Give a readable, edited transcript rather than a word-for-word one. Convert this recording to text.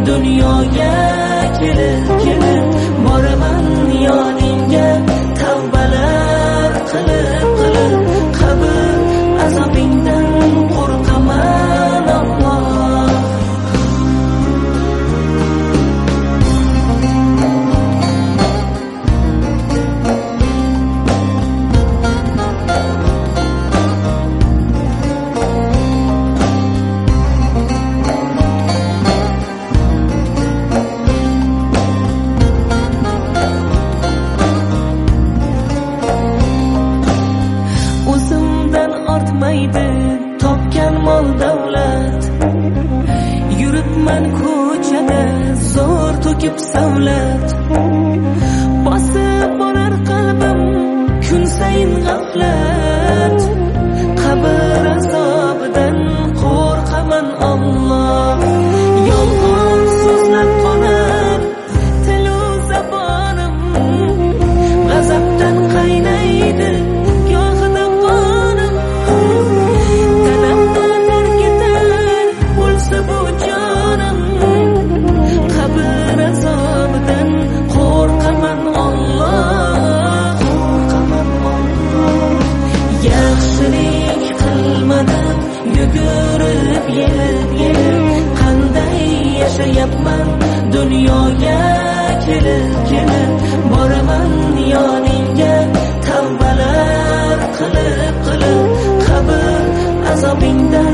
dunyoga kelib boraman yoningga tavbalar qilib qabr azobingdan qo'rqaman Alloh. Topgan mol davlat, yuribman ko'chada zo'r to'kib savlat, bosib borar qalbim kun sayin g'aflat, qabr azobidan qo'rqaman Alloh. Yolg'on so'zlab qolar tilu zabonim, g'azabdan qaynaydi yugurib yelib qanday yashayapman dunyoga kelib boraman yoningga tavbalar qilib qabr azobingdan